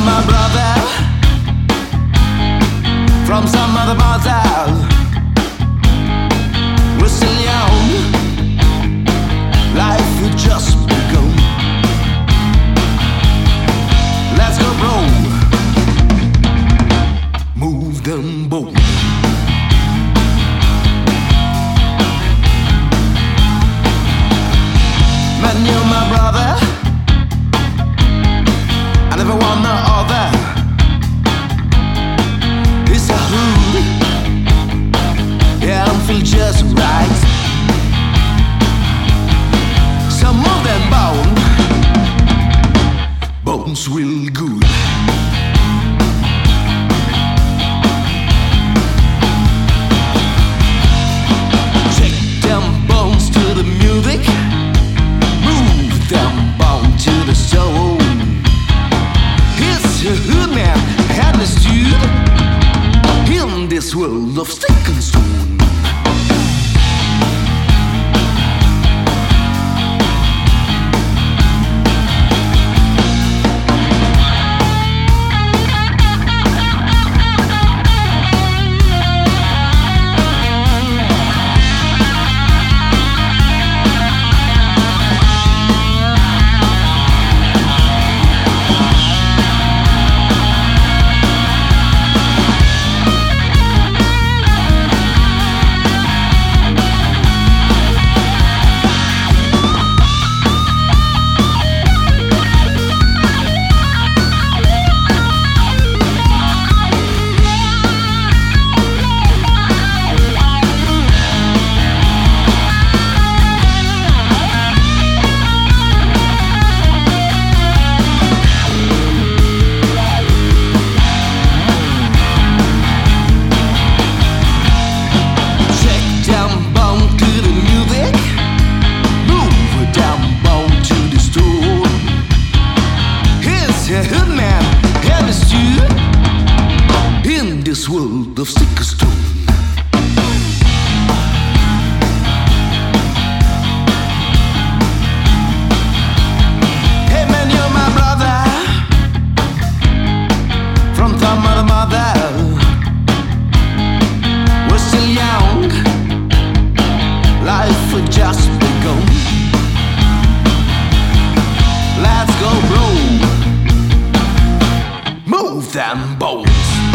my brother from some other mother. We're still young, life will just begun. Let's go, bro. Move them both. Man, you're my brother. I never want no other. It's a hood. Yeah, I feel just right. Some of them bones real good. Take them bones to the music. Move them bones to the soul. It's a hood man and a dude in this world of stick and stone. This world of stick and stone. Hey man, you're my brother from some other mother. We're still young, life had just begun. Let's go, bro. Move them bones.